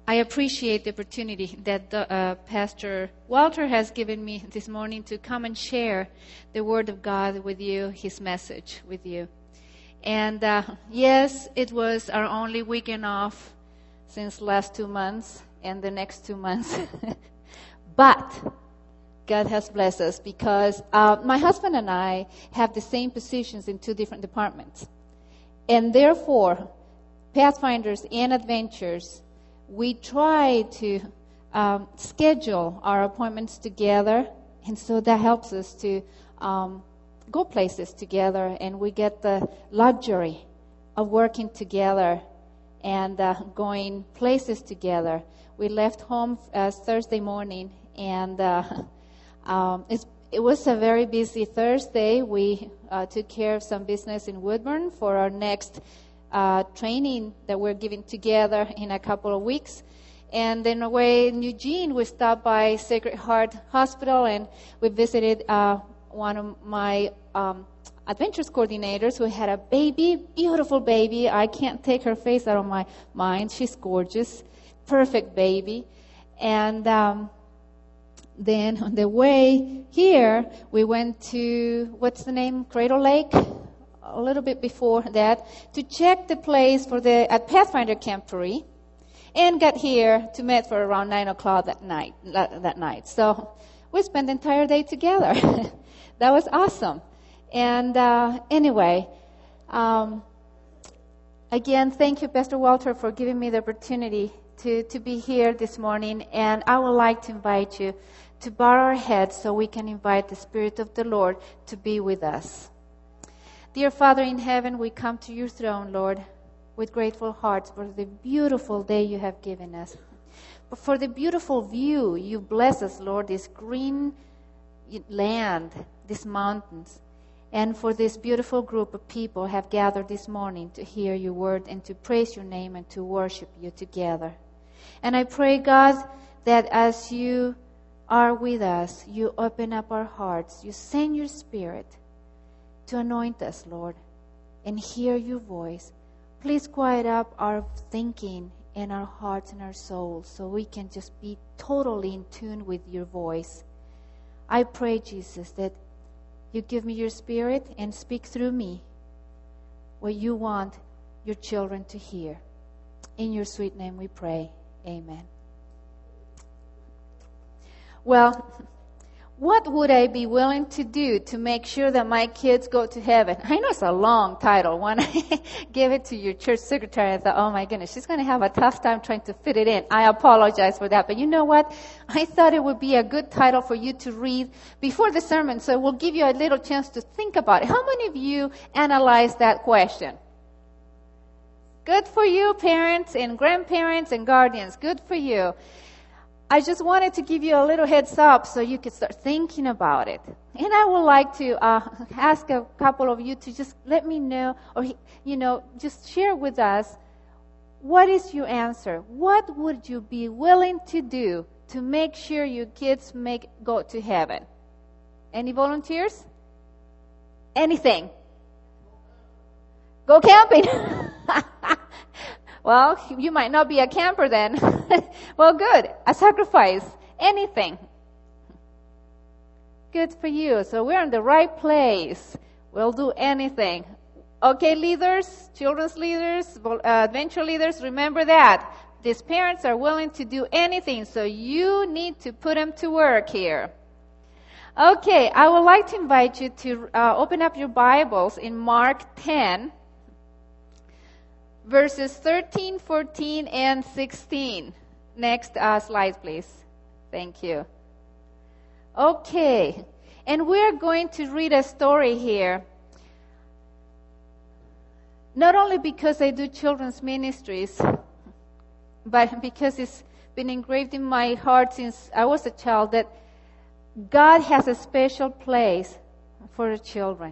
I appreciate the opportunity that Pastor Walter has given me this morning to come and share the Word of God with you, His message with you. And yes, it was our only weekend off since last 2 months and the next 2 months. But God has blessed us because my husband and I have the same positions in 2 different departments. And therefore, Pathfinders and Adventures, we try to schedule our appointments together. And so that helps us to go places together. And we get the luxury of working together and going places together. We left home Thursday morning, and it was a very busy Thursday. We took care of some business in Woodburn for our next training that we're giving together in a couple of weeks. And then away in Eugene, we stopped by Sacred Heart Hospital, and we visited one of my adventures coordinators who had a baby, beautiful baby. I can't take her face out of my mind. She's gorgeous, perfect baby. And then on the way here, we went to, what's the name, Cradle Lake? A little bit before that, to check the place for at Pathfinder Camporee, and got here to meet for around 9 o'clock that night. So we spent the entire day together. That was awesome. And anyway, again, thank you, Pastor Walter, for giving me the opportunity to be here this morning. And I would like to invite you to bow our heads so we can invite the Spirit of the Lord to be with us. Dear Father in heaven, we come to your throne, Lord, with grateful hearts for the beautiful day you have given us. But for the beautiful view you bless us, Lord, this green land, these mountains. And for this beautiful group of people have gathered this morning to hear your word and to praise your name and to worship you together. And I pray, God, that as you are with us, you open up our hearts, you send your Spirit to anoint us, Lord, and hear your voice. Please quiet up our thinking and our hearts and our souls so we can just be totally in tune with your voice. I pray, Jesus, that you give me your Spirit and speak through me what you want your children to hear. In your sweet name we pray. Amen. Well, what would I be willing to do to make sure that my kids go to heaven? I know it's a long title. When I gave it to your church secretary, I thought, oh my goodness, she's going to have a tough time trying to fit it in. I apologize for that. But you know what? I thought it would be a good title for you to read before the sermon, so we'll give you a little chance to think about it. How many of you analyzed that question? Good for you, parents and grandparents and guardians. Good for you. I just wanted to give you a little heads up so you could start thinking about it. And I would like to ask a couple of you to just let me know, or, just share with us, what is your answer? What would you be willing to do to make sure your kids go to heaven? Any volunteers? Anything? Go camping. Well, you might not be a camper then. Well, good. A sacrifice. Anything. Good for you. So we're in the right place. We'll do anything. Okay, leaders, children's leaders, adventure leaders, remember that. These parents are willing to do anything, so you need to put them to work here. Okay, I would like to invite you to open up your Bibles in Mark 10. Verses 13, 14, and 16. Next slide, please. Thank you. Okay. And we're going to read a story here. Not only because I do children's ministries, but because it's been engraved in my heart since I was a child that God has a special place for the children.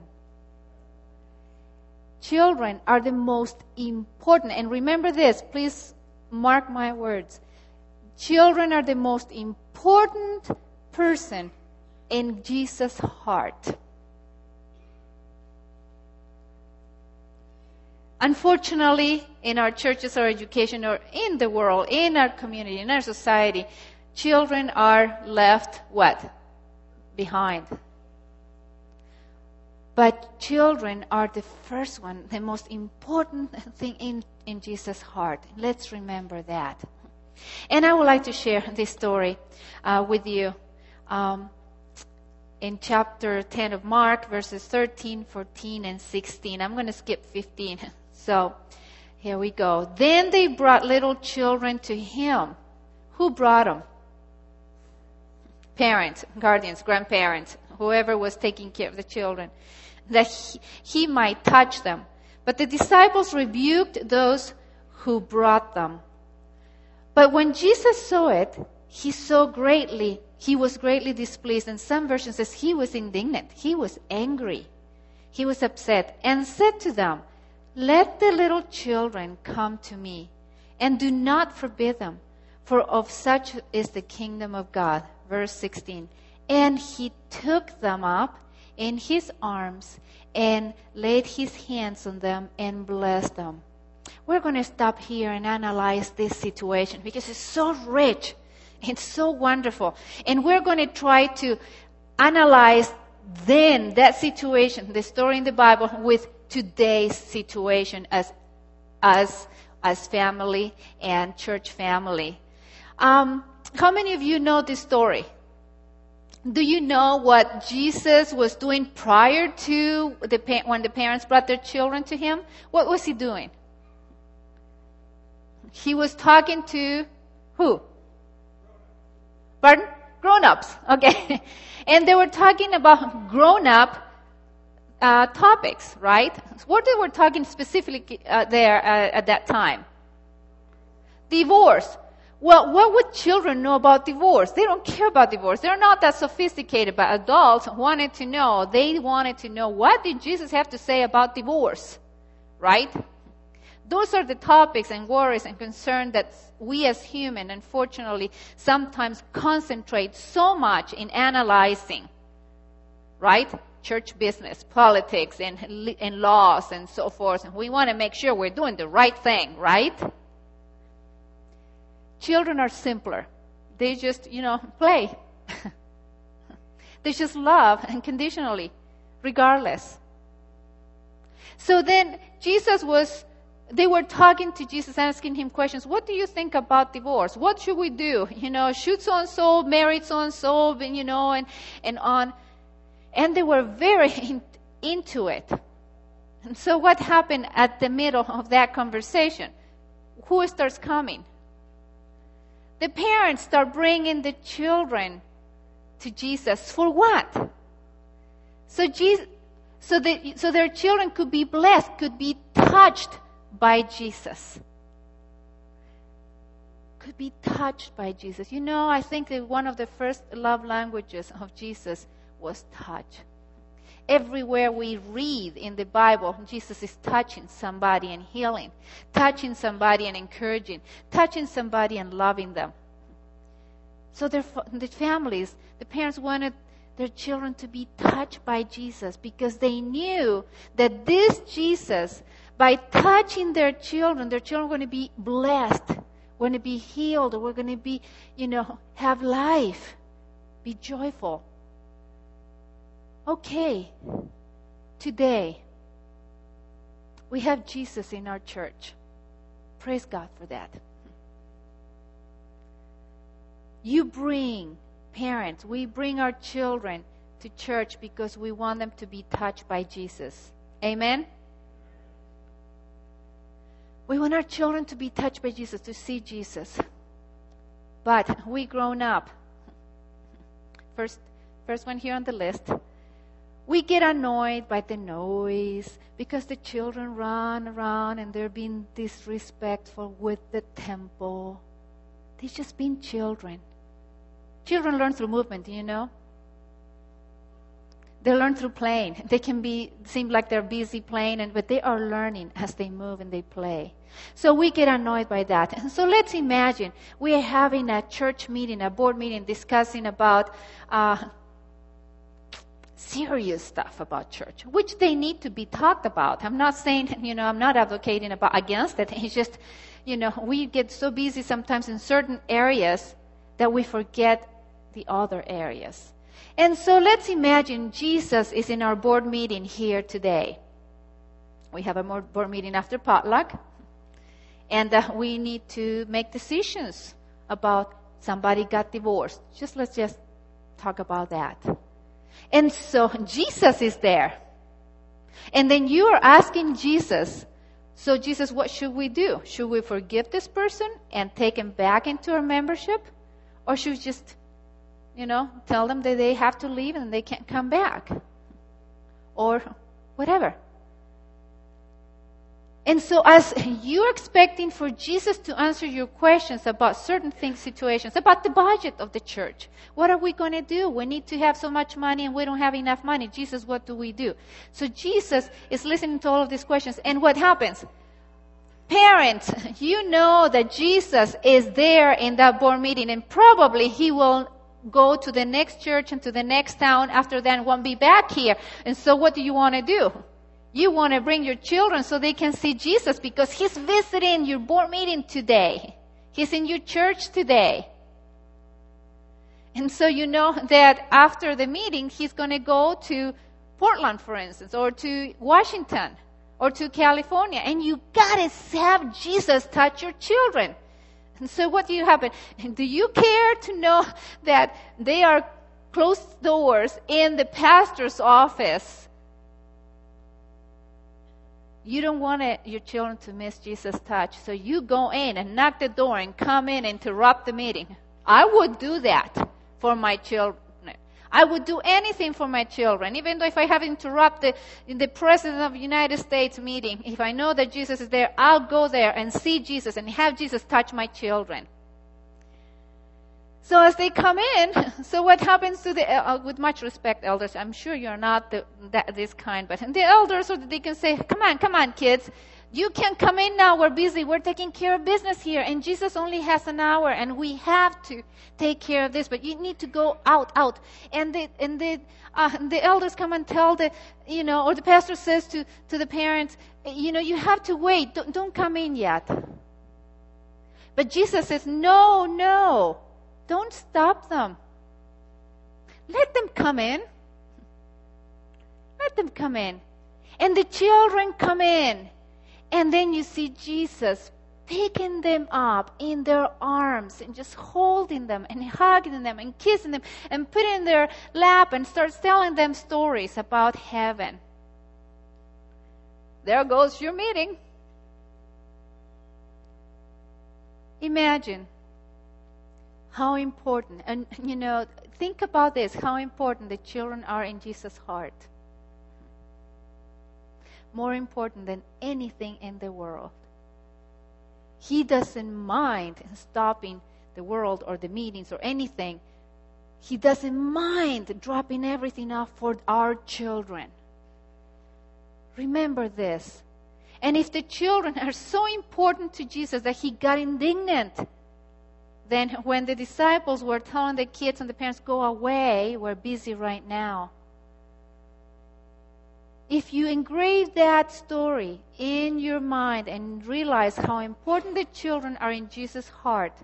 Children are the most important, and remember this, please mark my words. Children are the most important person in Jesus' heart. Unfortunately, in our churches or education or in the world, in our community, in our society, children are left what? Behind. But children are the first one, the most important thing in Jesus' heart. Let's remember that. And I would like to share this story with you in chapter 10 of Mark, verses 13, 14, and 16. I'm going to skip 15. So here we go. Then they brought little children to him. Who brought them? Parents, guardians, grandparents, whoever was taking care of the children, that he might touch them. But the disciples rebuked those who brought them. But when Jesus saw it, he was greatly displeased. And some versions says he was indignant. He was angry. He was upset and said to them, "Let the little children come to me, and do not forbid them, for of such is the kingdom of God." Verse 16. And he took them up in his arms and laid his hands on them and blessed them. We're going to stop here and analyze this situation because it's so rich. It's so wonderful. And we're going to try to analyze then that situation, the story in the Bible, with today's situation as family and church family. How many of you know this story? Do you know what Jesus was doing prior to when the parents brought their children to him? What was he doing? He was talking to who? Pardon? Grown-ups. Okay. And they were talking about grown-up topics, right? What they were talking specifically there at that time? Divorce. Well, what would children know about divorce? They don't care about divorce. They're not that sophisticated, but adults wanted to know. They wanted to know, what did Jesus have to say about divorce? Right? Those are the topics and worries and concerns that we as humans, unfortunately, sometimes concentrate so much in analyzing. Right? Church business, politics, and laws, and so forth. And we want to make sure we're doing the right thing, right? Children are simpler. They just, play. They just love unconditionally, regardless. So then they were talking to Jesus, asking him questions. What do you think about divorce? What should we do? Should so-and-so marry so-and-so, and on. And they were very into it. And so what happened at the middle of that conversation? Who starts coming? The parents start bringing the children to Jesus. For what? So their children could be blessed, could be touched by Jesus. Could be touched by Jesus. I think that one of the first love languages of Jesus was touch. Everywhere we read in the Bible, Jesus is touching somebody and healing, touching somebody and encouraging, touching somebody and loving them. So the families, the parents wanted their children to be touched by Jesus because they knew that this Jesus, by touching their children were going to be blessed, going to be healed, or we're going to be, have life, be joyful. Okay, today, we have Jesus in our church. Praise God for that. We bring our children to church because we want them to be touched by Jesus. Amen? We want our children to be touched by Jesus, to see Jesus. But we grown up. First one here on the list. We get annoyed by the noise because the children run around and they're being disrespectful with the temple. They've just been children. Children learn through movement, They learn through playing. They can seem like they're busy playing, but they are learning as they move and they play. So we get annoyed by that. And so let's imagine we are having a church meeting, a board meeting, discussing about serious stuff about church, which they need to be talked about. I'm not saying, I'm not advocating against it. It's just, we get so busy sometimes in certain areas that we forget the other areas. And so let's imagine Jesus is in our board meeting here today. We have a board meeting after potluck, and we need to make decisions about somebody got divorced. Let's just talk about that. And so Jesus is there. And then you are asking Jesus, so Jesus, what should we do? Should we forgive this person and take him back into our membership? Or should we just, tell them that they have to leave and they can't come back? Or whatever. And so as you're expecting for Jesus to answer your questions about certain things, situations, about the budget of the church, what are we going to do? We need to have so much money and we don't have enough money. Jesus, what do we do? So Jesus is listening to all of these questions. And what happens? Parents, you know that Jesus is there in that board meeting, and probably he will go to the next church and to the next town after that and won't be back here. And so what do you want to do? You want to bring your children so they can see Jesus because he's visiting your board meeting today. He's in your church today. And so you know that after the meeting, he's going to go to Portland, for instance, or to Washington, or to California. And you got to have Jesus touch your children. And so what do you happen? Do you care to know that they are closed doors in the pastor's office? You don't want your children to miss Jesus' touch, so you go in and knock the door and come in and interrupt the meeting. I would do that for my children. I would do anything for my children, even though if I have to interrupt the President of the United States meeting. If I know that Jesus is there, I'll go there and see Jesus and have Jesus touch my children. So as they come in, so what happens to with much respect, elders, I'm sure you're not this kind, but the elders or the deacons say, come on, kids. You can come in now. We're busy. We're taking care of business here. And Jesus only has an hour, and we have to take care of this. But you need to go out. And the elders come and tell or the pastor says to the parents, you have to wait. Don't come in yet. But Jesus says, no. Don't stop them. Let them come in. Let them come in. And the children come in. And then you see Jesus picking them up in their arms and just holding them and hugging them and kissing them and putting in their lap and starts telling them stories about heaven. There goes your meeting. Imagine how important, and think about this, how important the children are in Jesus' heart. More important than anything in the world. He doesn't mind stopping the world or the meetings or anything. He doesn't mind dropping everything off for our children. Remember this. And if the children are so important to Jesus that he got indignant, then when the disciples were telling the kids and the parents, go away, we're busy right now. If you engrave that story in your mind and realize how important the children are in Jesus' heart,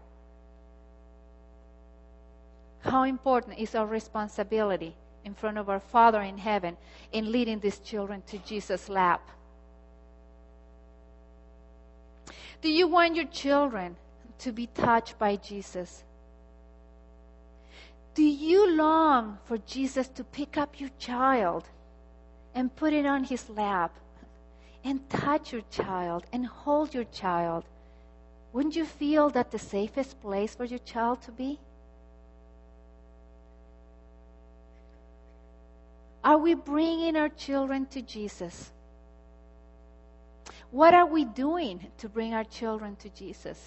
how important is our responsibility in front of our Father in heaven in leading these children to Jesus' lap. Do you want your children to be touched by Jesus? Do you long for Jesus to pick up your child and put it on his lap and touch your child and hold your child? Wouldn't you feel that the safest place for your child to be? Are we bringing our children to Jesus? What are we doing to bring our children to Jesus?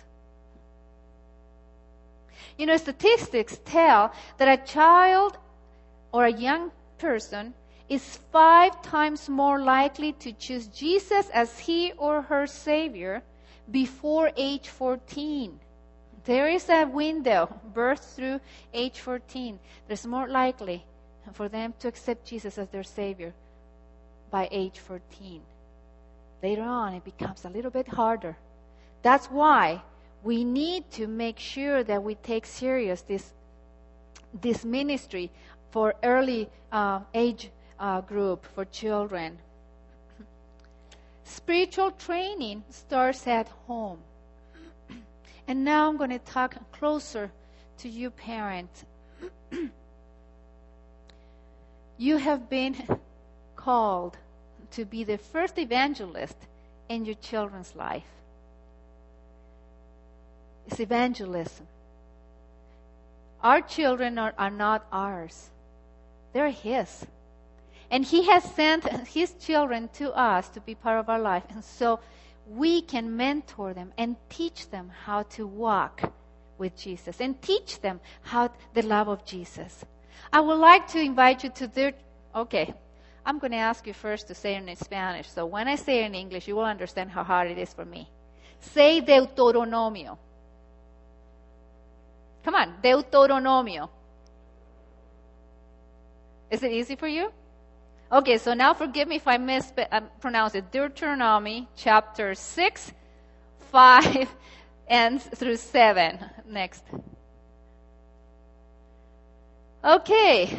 Statistics tell that a child or a young person is 5 times more likely to choose Jesus as he or her Savior before age 14. There is a window, birth through age 14. There's more likely for them to accept Jesus as their Savior by age 14. Later on, it becomes a little bit harder. That's why we need to make sure that we take serious this ministry for early age group, for children. Spiritual training starts at home. And now I'm going to talk closer to you parents. You have been called to be the first evangelist in your children's life. It's evangelism. Our children are not ours. They're His. And He has sent His children to us to be part of our life. And so we can mentor them and teach them how to walk with Jesus and teach them how the love of Jesus. I would like to invite you to their... Okay, I'm going to ask you first to say it in Spanish. So when I say it in English, you will understand how hard it is for me. Say Deuteronomio. Come on, Deuteronomio. Is it easy for you? Okay, so now forgive me if I mispronounce it. Deuteronomy chapter 6, 5, and through 7. Next. Okay.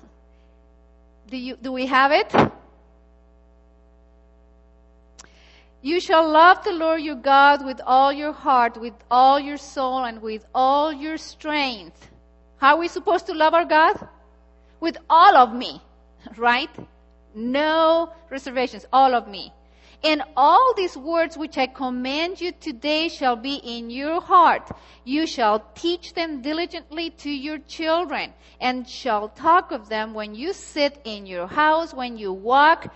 Do we have it? You shall love the Lord your God with all your heart, with all your soul, and with all your strength. How are we supposed to love our God? With all of me, right? No reservations, all of me. And all these words which I command you today shall be in your heart. You shall teach them diligently to your children, and shall talk of them when you sit in your house, when you walk,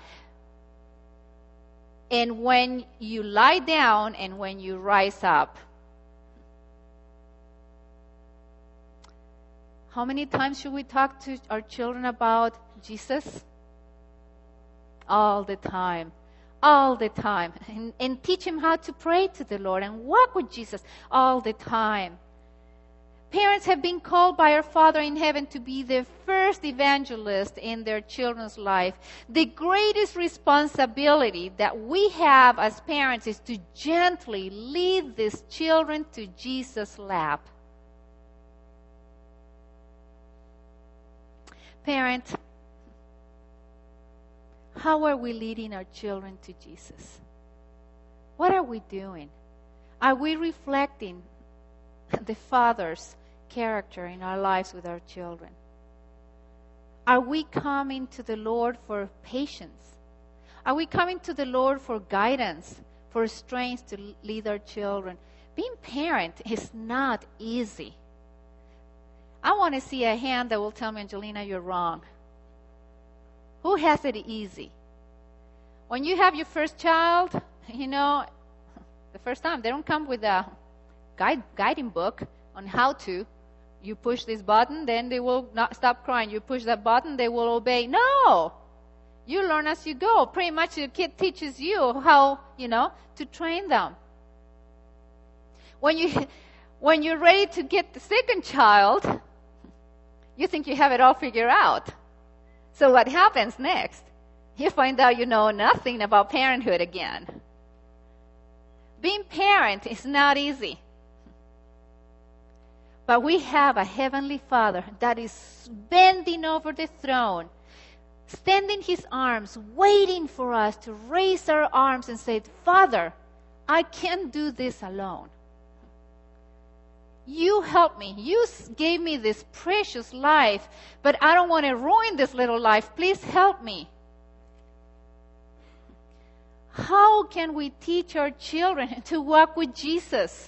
and when you lie down, and when you rise up. How many times should we talk to our children about Jesus? All the time. All the time. And teach them how to pray to the Lord and walk with Jesus all the time. Parents have been called by our Father in heaven to be the first evangelist in their children's life. The greatest responsibility that we have as parents is to gently lead these children to Jesus' lap. Parents, how are we leading our children to Jesus? What are we doing? Are we reflecting the Father's character in our lives with our children? Are we coming to the Lord for patience? Are we coming to the Lord for guidance, for strength to lead our children? Being parent is not easy. I want to see a hand that will tell me, Angelina, you're wrong. Who has it easy? When you have your first child, the first time, they don't come with a guiding book on how to. You push this button, then they will not stop crying. You push that button, they will obey. No! You learn as you go. Pretty much the kid teaches you how, to train them. When you're ready to get the second child, you think you have it all figured out. So what happens next? You find out you know nothing about parenthood again. Being parent is not easy. But we have a heavenly Father that is bending over the throne, extending His arms, waiting for us to raise our arms and say, Father, I can't do this alone. You help me. You gave me this precious life, but I don't want to ruin this little life. Please help me. How can we teach our children to walk with Jesus?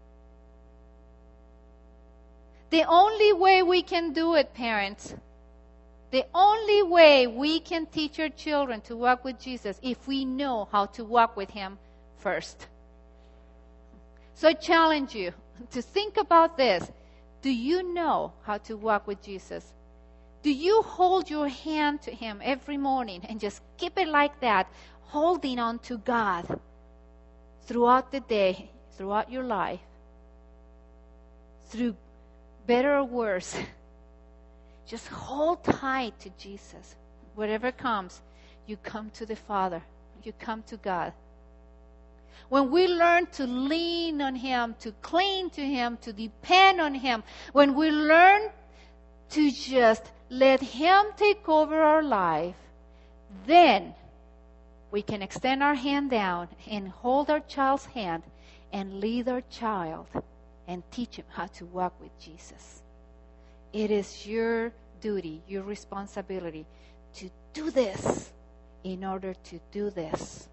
The only way we can do it, parents, the only way we can teach our children to walk with Jesus if we know how to walk with Him first. So I challenge you to think about this. Do you know how to walk with Jesus? Do you hold your hand to Him every morning and just keep it like that, holding on to God throughout the day, throughout your life, through better or worse? Just hold tight to Jesus. Whatever comes, you come to the Father. You come to God. When we learn to lean on Him, to cling to Him, to depend on Him, when we learn to just let Him take over our life, then we can extend our hand down and hold our child's hand and lead our child and teach him how to walk with Jesus. It is your duty, your responsibility to do this in order to do this.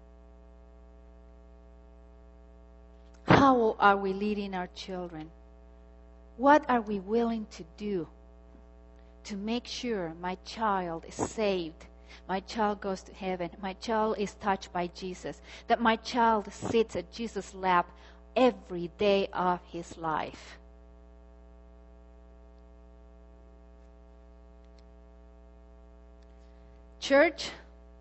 How are we leading our children? What are we willing to do to make sure my child is saved? My child goes to heaven. My child is touched by Jesus. That my child sits at Jesus' lap every day of his life. Church,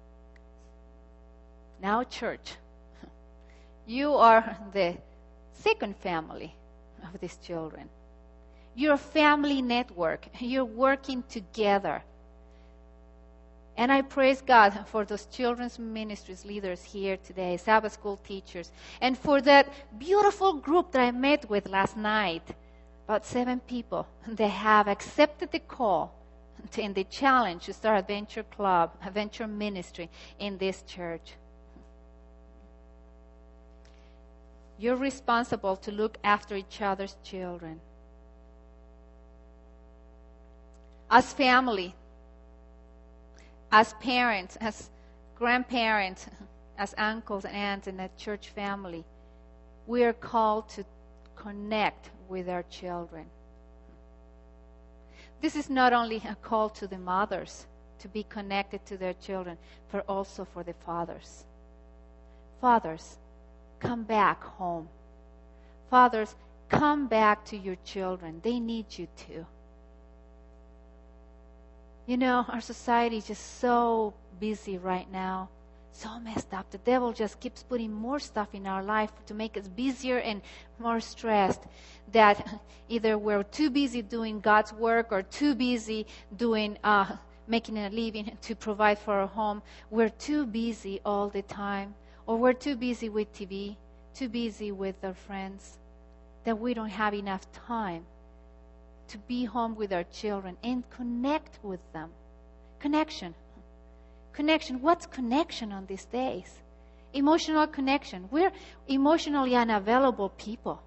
you are the second family of these children. You're a family network. You're working together. And I praise God for those children's ministries leaders here today, Sabbath school teachers, and for that beautiful group that I met with last night, about 7 people. They have accepted the call and the challenge to start a venture club, a venture ministry in this church. You're responsible to look after each other's children. As family, as parents, as grandparents, as uncles and aunts in a church family, we are called to connect with our children. This is not only a call to the mothers to be connected to their children, but also for the fathers. Fathers, come back home. Fathers, come back to your children. They need you too. You know, our society is just so busy right now, so messed up. The devil just keeps putting more stuff in our life to make us busier and more stressed, that either we're too busy doing God's work or too busy doing making a living to provide for our home. We're too busy all the time, or we're too busy with TV, too busy with our friends, that we don't have enough time to be home with our children and connect with them. Connection. What's connection on these days? Emotional connection. We're emotionally unavailable people.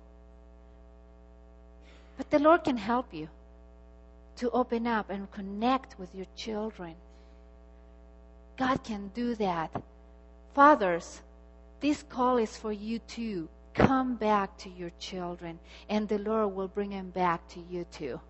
But the Lord can help you to open up and connect with your children. God can do that. Fathers, this call is for you too. Come back to your children, and the Lord will bring them back to you too.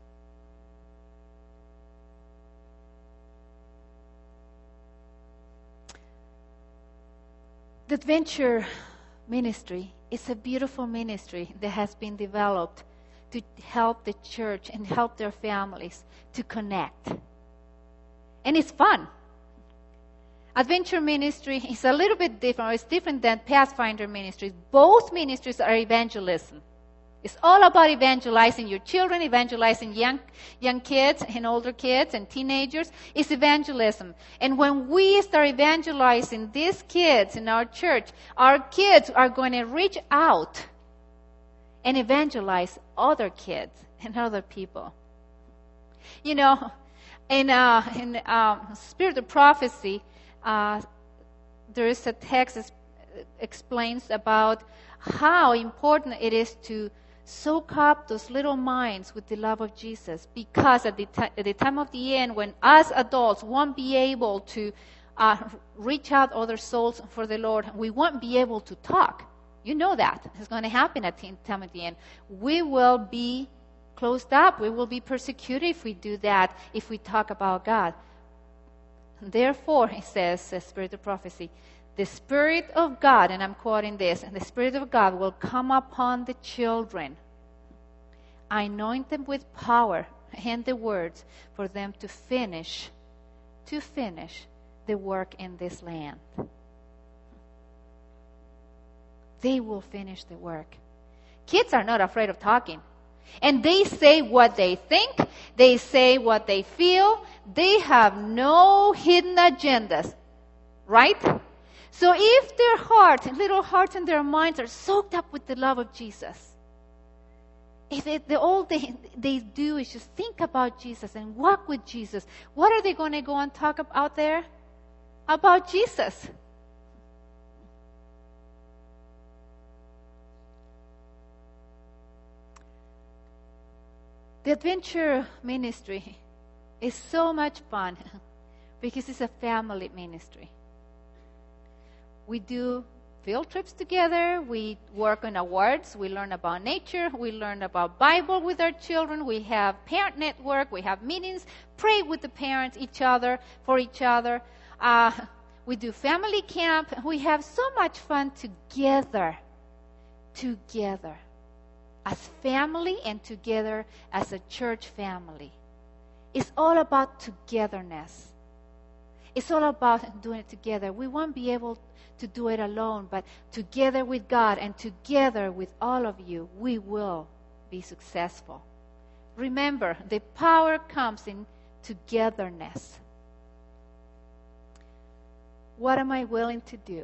The Venture Ministry is a beautiful ministry that has been developed to help the church and help their families to connect. And it's fun. Adventure Ministry is a little bit different. It's different than Pathfinder Ministries. Both ministries are evangelism. It's all about evangelizing your children, evangelizing young kids and older kids and teenagers. It's evangelism. And when we start evangelizing these kids in our church, our kids are going to reach out and evangelize other kids and other people. You know, in Spirit of Prophecy, there is a text that explains about how important it is to soak up those little minds with the love of Jesus, because at the time of the end, when us adults won't be able to reach out other souls for the Lord, we won't be able to talk. You know that. It's going to happen at the time of the end. We will be closed up. We will be persecuted if we do that, if we talk about God. Therefore, it says, the Spirit of Prophecy, the Spirit of God, and I'm quoting this, and the Spirit of God will come upon the children, anoint them with power and the words for them to finish the work in this land. They will finish the work. Kids are not afraid of talking. And they say what they think. They say what they feel. They have no hidden agendas. Right? So if their hearts, little hearts and their minds are soaked up with the love of Jesus, if all they do is just think about Jesus and walk with Jesus, what are they going to go and talk about out there? About Jesus. The adventure ministry is so much fun because it's a family ministry. We do field trips together. We work on awards. We learn about nature. We learn about Bible with our children. We have parent network. We have meetings. Pray with the parents, for each other. We do family camp. We have so much fun together. As family and together as a church family. It's all about togetherness. It's all about doing it together. We won't be able to do it alone, but together with God and together with all of you, we will be successful. Remember, the power comes in togetherness. What am I willing to do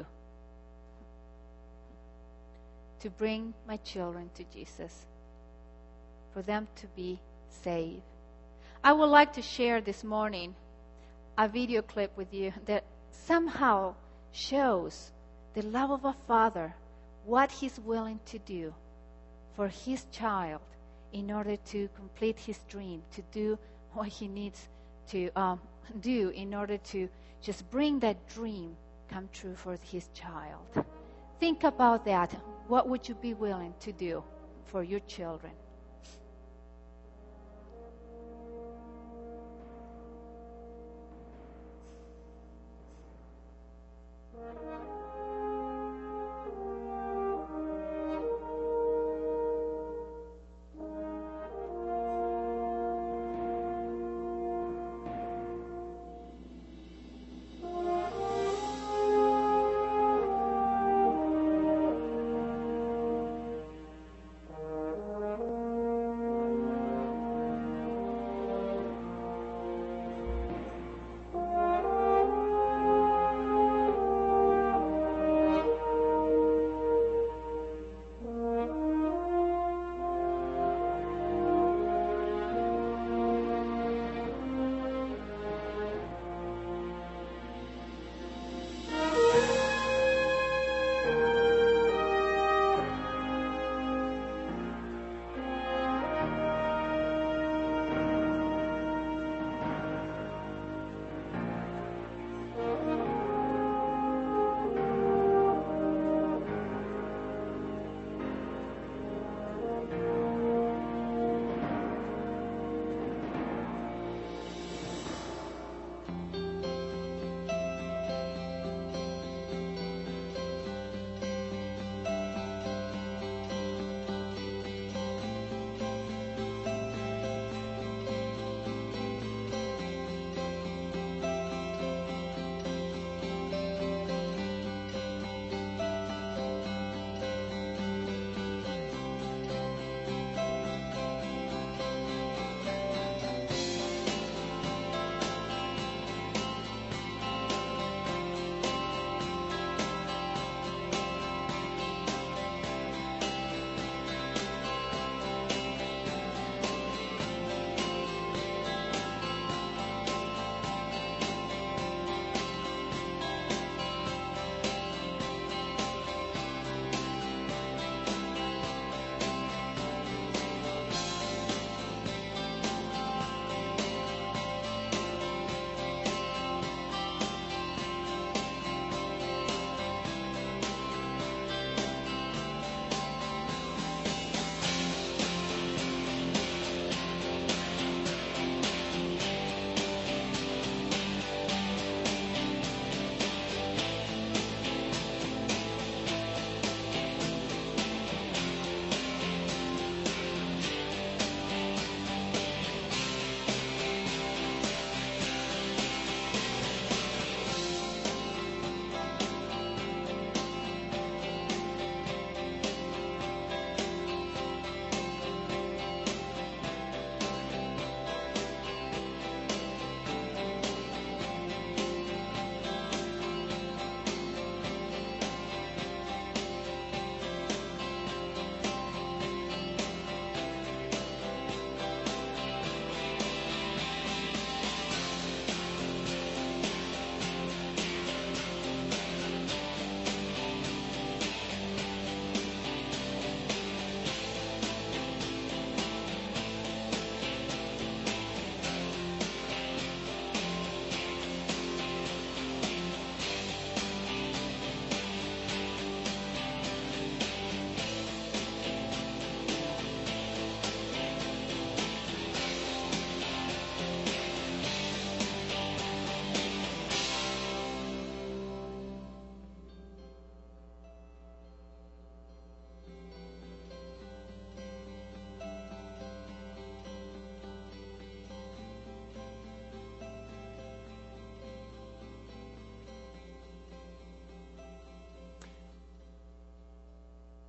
to bring my children to Jesus, for them to be saved? I would like to share this morning a video clip with you that somehow shows the love of a father, what he's willing to do for his child in order to complete his dream, to do what he needs to do in order to just bring that dream come true for his child. Think about that. What would you be willing to do for your children?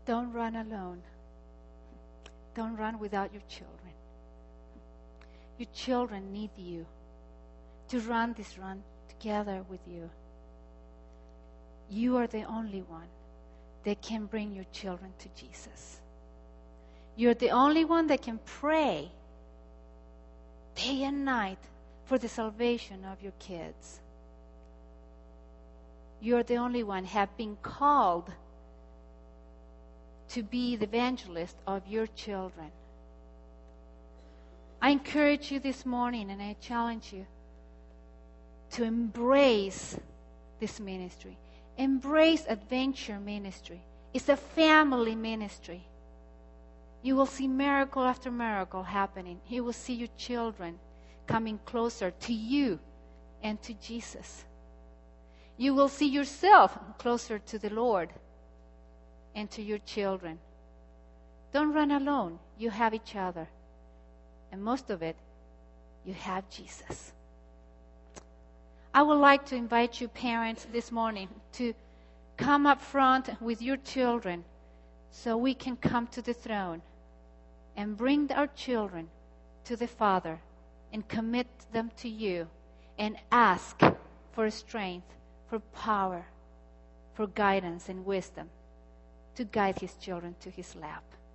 Don't run alone. Don't run without your children. Your children need you to run this run together with you. You are the only one that can bring your children to Jesus. You're the only one that can pray day and night for the salvation of your kids. You're the only one have been called to be the evangelist of your children. I encourage you this morning and I challenge you to embrace this ministry. Embrace Adventure Ministry. It's a family ministry. You will see miracle after miracle happening. You will see your children coming closer to you and to Jesus. You will see yourself closer to the Lord and to your children. Don't run alone. You have each other. And most of it, you have Jesus. I would like to invite you parents this morning to come up front with your children so we can come to the throne and bring our children to the Father and commit them to you and ask for strength, for power, for guidance and wisdom to guide his children to his lap.